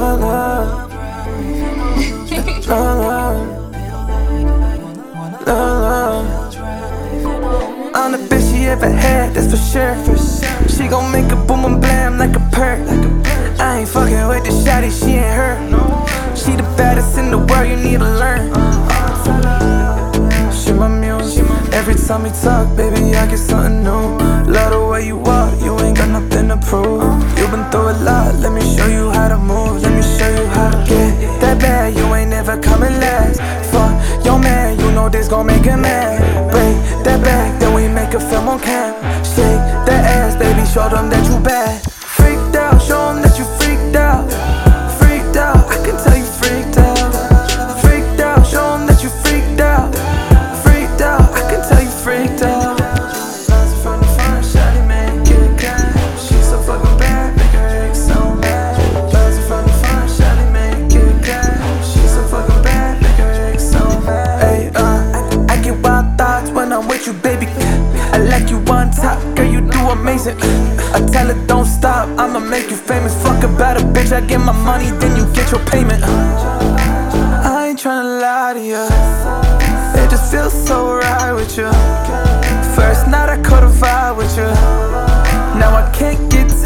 love, love, love, love. I'm the best she ever had, that's for sure. She gon' make a boom and blam like a perk. I ain't fucking with the shawty, she ain't her. She the baddest in the world, you need to learn. She my muse. Every time we talk, baby, I get something new. Love the way you walk, you ain't got nothing to prove. You been through a lot, let me show you how to move. Let me show you how to get that bad, you ain't never coming last. Fuck your man, you know this gon' make him mad. Break that back, then we make a film on cam. Shake that ass, baby, show them that you bad. Freaked out, show them that you freaked out. Freaked out, I can tell you freaked out. Freaked out, show them that you freaked out. Freaked out, I can tell you freaked out. Lots from the front, shawty make it clap. She's so fucking bad, make her ex so mad. Lots from the front, shawty make it clap. She's so fucking bad, make her ex so mad. Hey, I get wild thoughts when I'm with you, baby. I like you on top, girl, you do amazing. I tell her don't stop, I'ma make you famous. Fuck about a bitch, I get my money, then you get your payment. I ain't tryna lie to you, it just feels so right with you. First night I caught a vibe with you, now I can't get